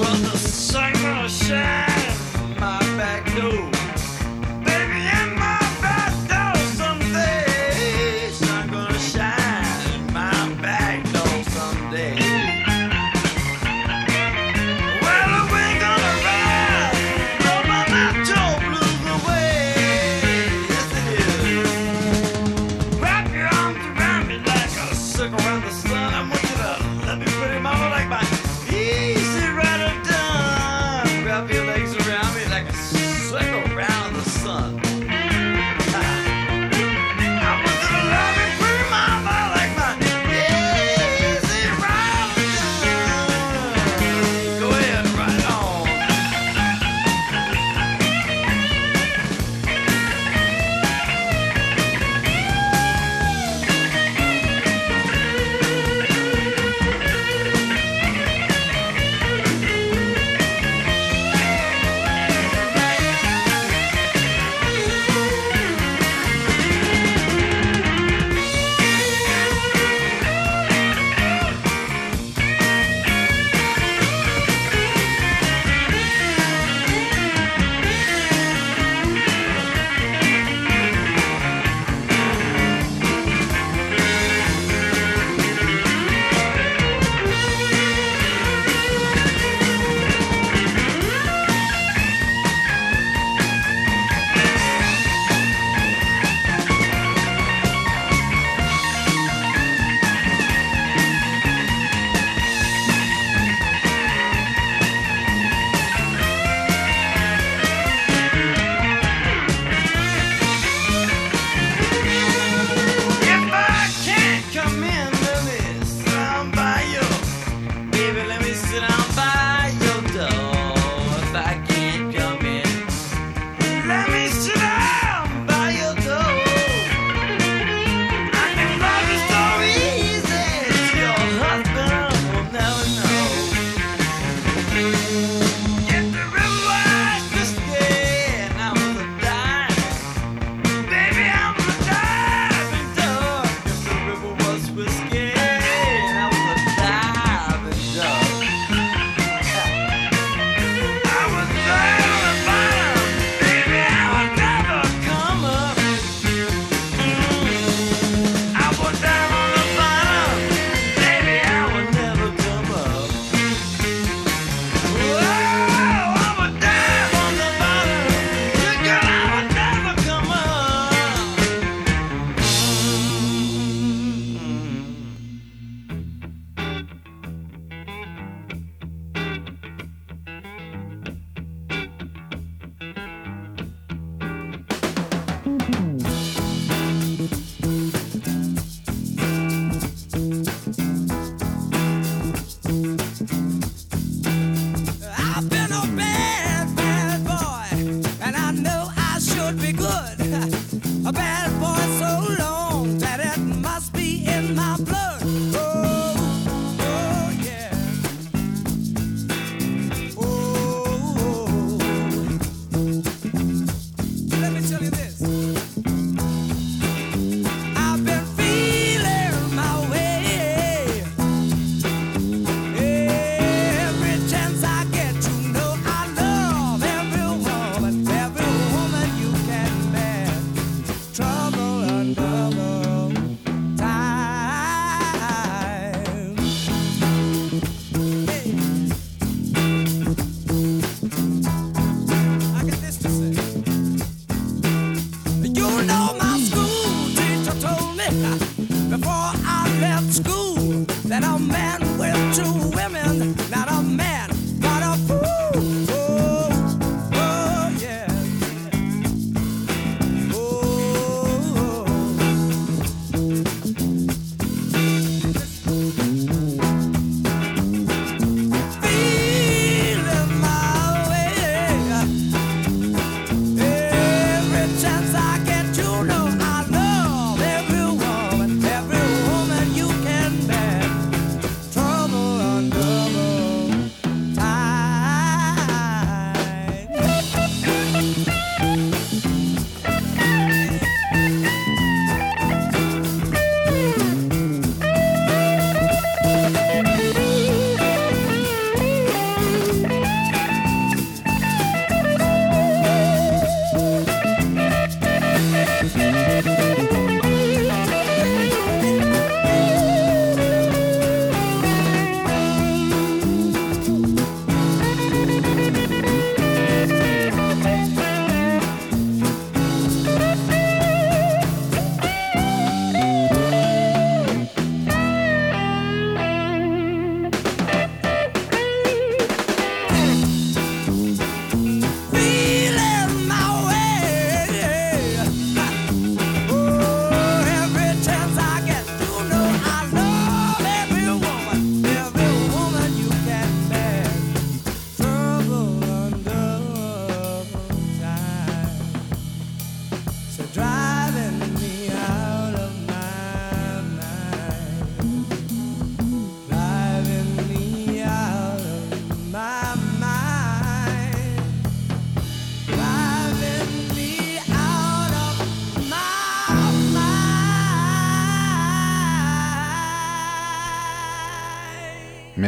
Trouble on trouble.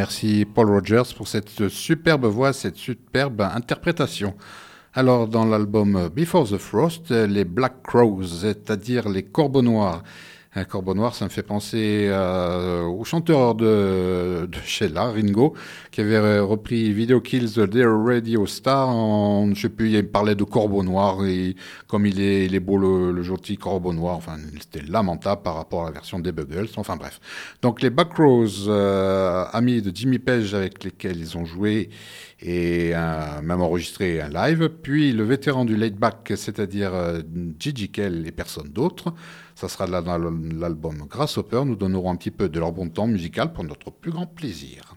merci Paul Rogers pour cette superbe voix, cette superbe interprétation. Alors, dans l'album Before the Frost, les Black Crows, c'est-à-dire les corbeaux noirs. Un corbeau noir, ça me fait penser au chanteur de Sheila, Ringo, qui avait repris Video Kills the Dear Radio Star. Je sais plus, il parlait de corbeau noir et comme il est beau le gentil corbeau noir. Enfin, c'était lamentable par rapport à la version des Buggles. Enfin bref. Donc les Black Crows, amis de Jimmy Page avec lesquels ils ont joué et même enregistré un live. Puis le vétéran du laid back, c'est-à-dire Gigi Kell et personne d'autre. Ça sera là dans l'album Grasshopper. Nous donnerons un petit peu de leur bon temps musical pour notre plus grand plaisir.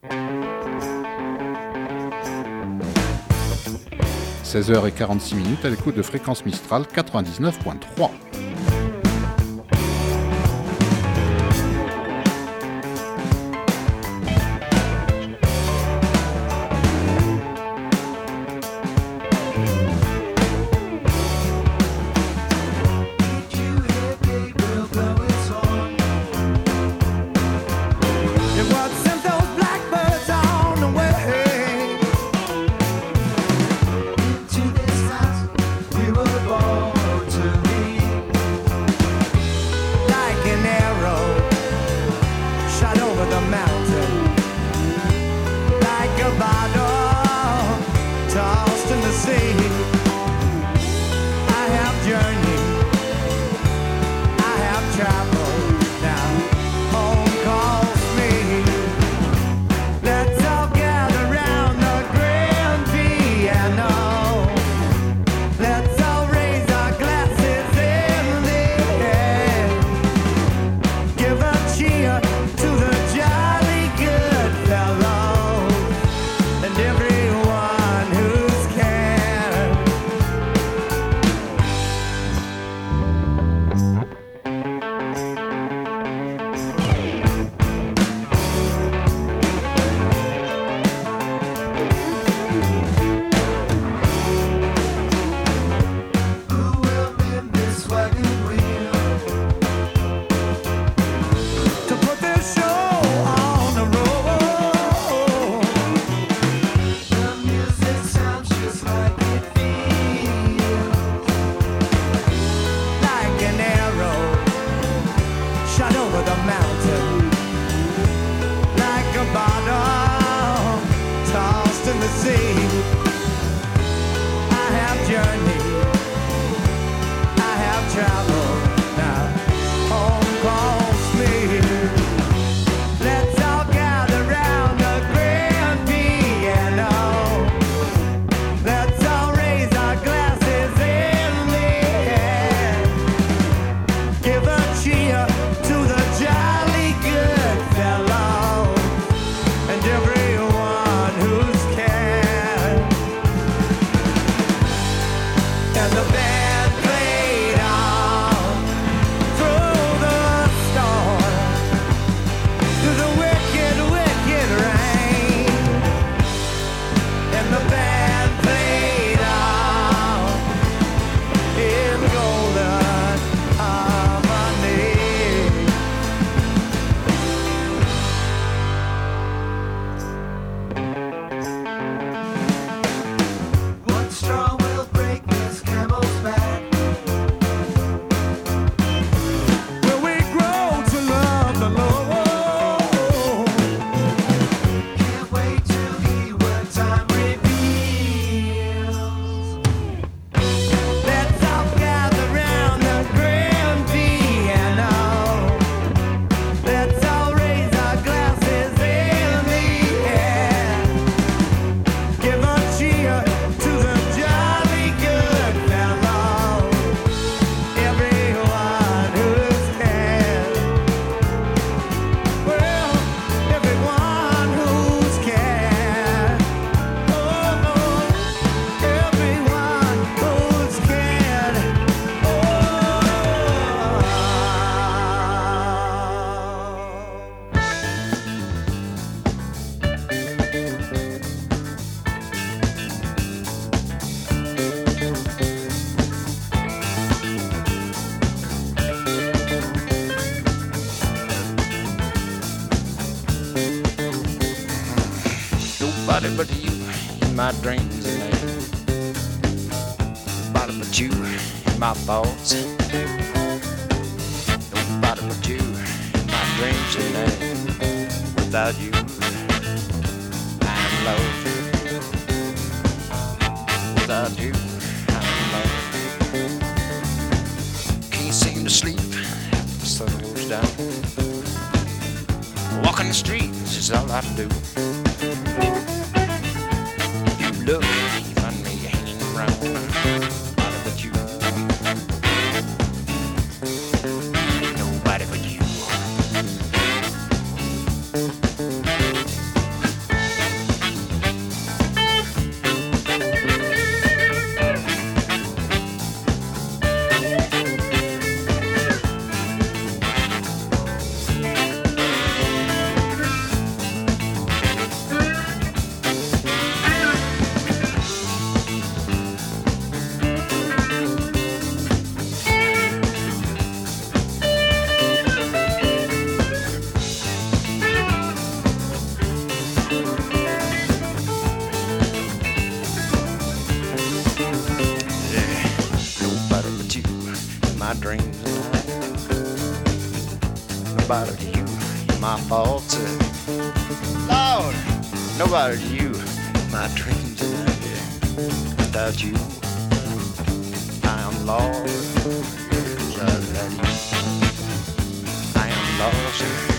16h46 à l'écoute de Fréquence Mistral 99.3. Everyone who's cared Nobody but you in my dreams tonight. Nobody but you in my thoughts. Nobody but you in my dreams tonight. Without you, I'm lost. Without you, I'm lost. Can't seem to sleep after the sun goes down. Walking the streets is all I do. You look, you find me hanging around. Nobody but you. Nobody but you. Dreams tonight. Nobody to you, my faults. Lord, nobody to you, my dreams tonight. Without you, I am lost. Without you, I am lost.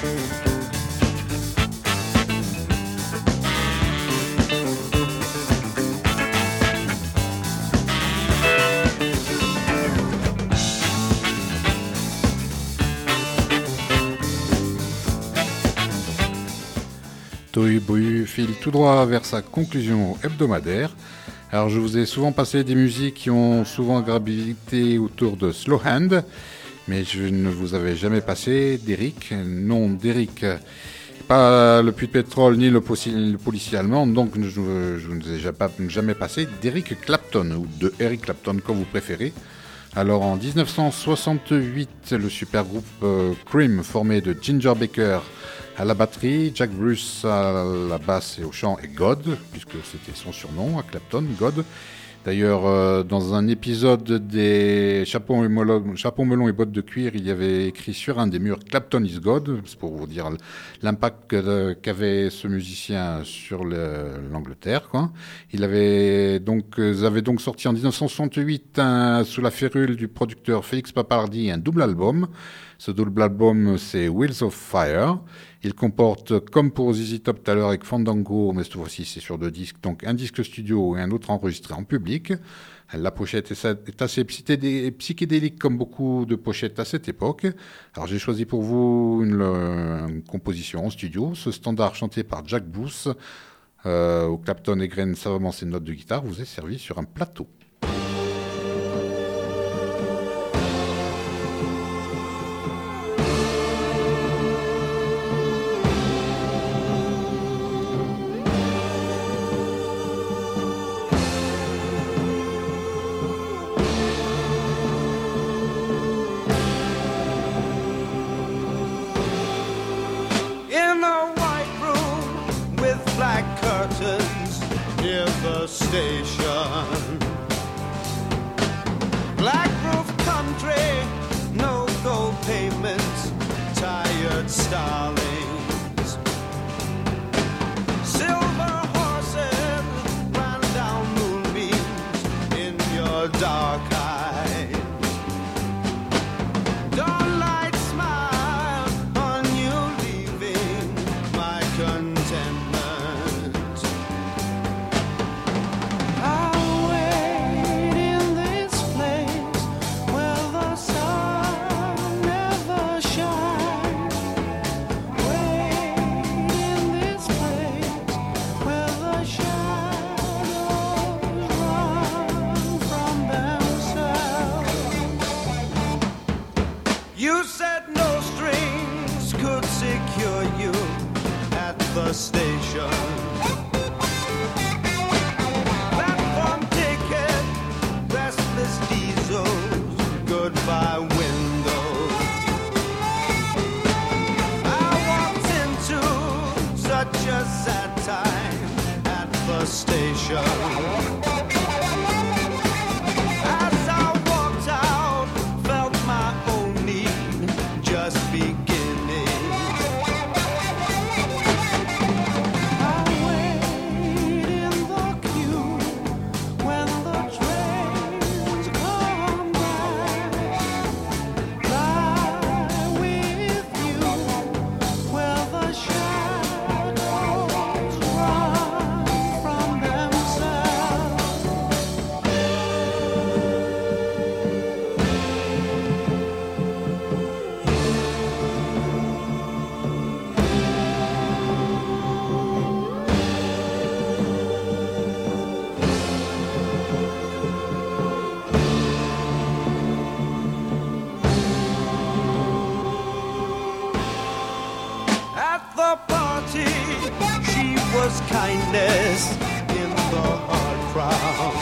Tohu Bohu file tout droit vers sa conclusion hebdomadaire. Alors je vous ai souvent passé des musiques qui ont souvent gravité autour de Slow Hand, mais je ne vous avais jamais passé d'Eric. Non, d'Eric, pas le puits de pétrole ni le policier allemand, donc je ne vous ai jamais passé d'Eric Clapton, ou de Eric Clapton comme vous préférez. Alors en 1968, le super groupe Cream, formé de Ginger Baker à la batterie, Jack Bruce à la basse et au chant et God, puisque c'était son surnom à Clapton, God. D'ailleurs, dans un épisode des Chapeaux melons et bottes de cuir, il y avait écrit sur un des murs Clapton is God, c'est pour vous dire l'impact qu'avait ce musicien sur l'Angleterre, quoi. Ils avaient donc sorti en 1968 sous la férule du producteur Félix Papardi un double album. Ce double album, c'est Wheels of Fire. Il comporte, comme pour ZZ Top tout à l'heure avec Fandango, mais cette fois-ci c'est sur 2 disques, donc un disque studio et un autre enregistré en public. La pochette est assez psychédélique comme beaucoup de pochettes à cette époque. Alors j'ai choisi pour vous une composition en studio, ce standard chanté par Jack Bruce, où Clapton égrène savamment ses notes de guitare, vous est servi sur un plateau. Station, black roof country, no gold pavements, tired starlings, silver horses ran down moonbeams in your dark eyes. Dawnlight smile on you leaving my contentment. The station, platform ticket, restless diesels, goodbye windows. I walked into such a sad time. the station. As I walked out, felt my own need just beginning. I wait in the queue when the trains come back. Lie with you where the shadows run from themselves. At the party, she was kindness in the hard crowd.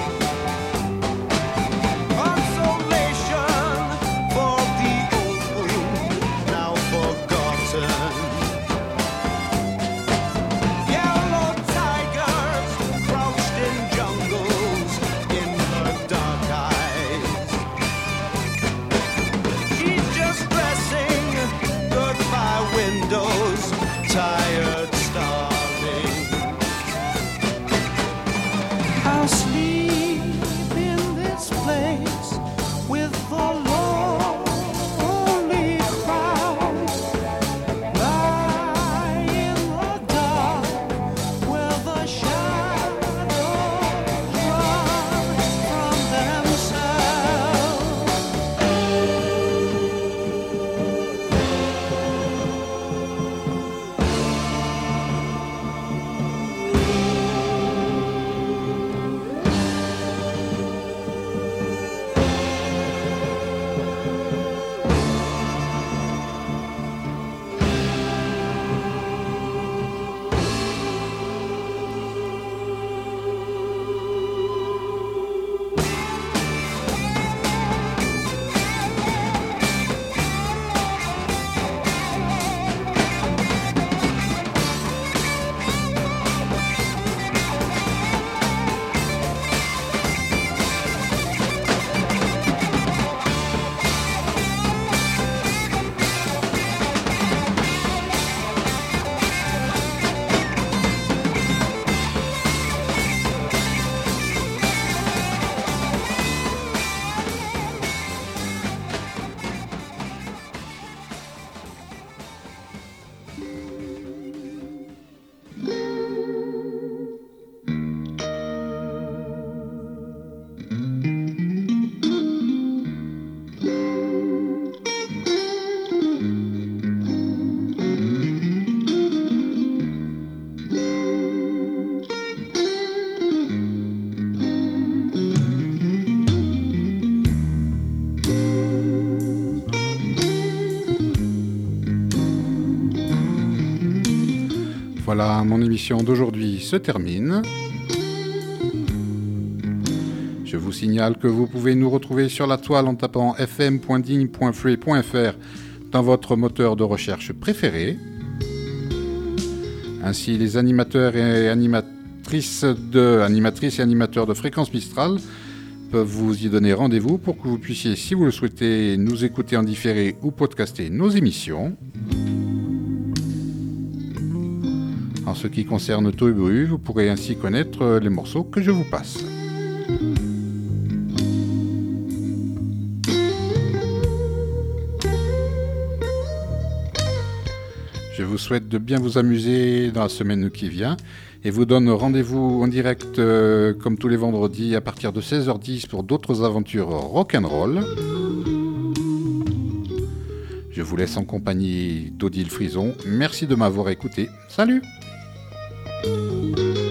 Consolation for the old wound now forgotten. Yellow tigers crouched in jungles in her dark eyes. She's just dressing goodbye windows, tired, starving. I'll sleep in this place with the lonely crowd. Lie in the dark where the shadows run from themselves. Voilà, mon émission d'aujourd'hui se termine. Je vous signale que vous pouvez nous retrouver sur la toile en tapant fm.digne.free.fr dans votre moteur de recherche préféré. Ainsi, les animateurs et animatrices et animateurs de Fréquence Mistral peuvent vous y donner rendez-vous pour que vous puissiez, si vous le souhaitez, nous écouter en différé ou podcaster nos émissions. En ce qui concerne Tôt et Bru, vous pourrez ainsi connaître les morceaux que je vous passe. Je vous souhaite de bien vous amuser dans la semaine qui vient et vous donne rendez-vous en direct comme tous les vendredis à partir de 16h10 pour d'autres aventures rock'n'roll. Je vous laisse en compagnie d'Odile Frison. Merci de m'avoir écouté. Salut!